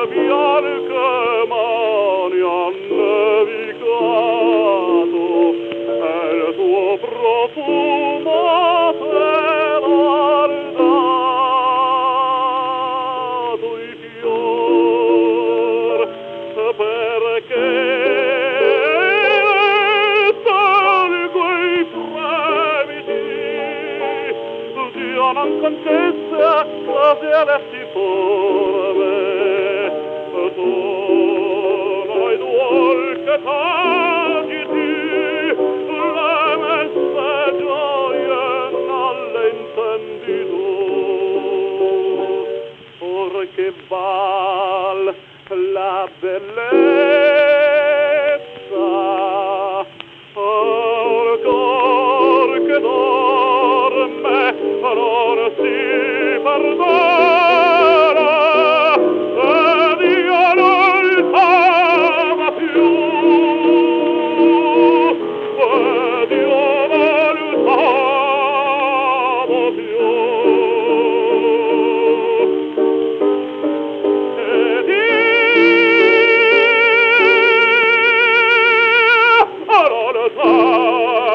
bianche mani hanno nevicato e il tuo profumo per ardato i fior perché salgo i fremiti Dio non concesse così alessi forme sono i dolci tagiti le messe gioie non le intendi tu or che val la bellezza al cor che dorme non si perdona ed io non t'amo più ed io non t'amo più ed io non t'amo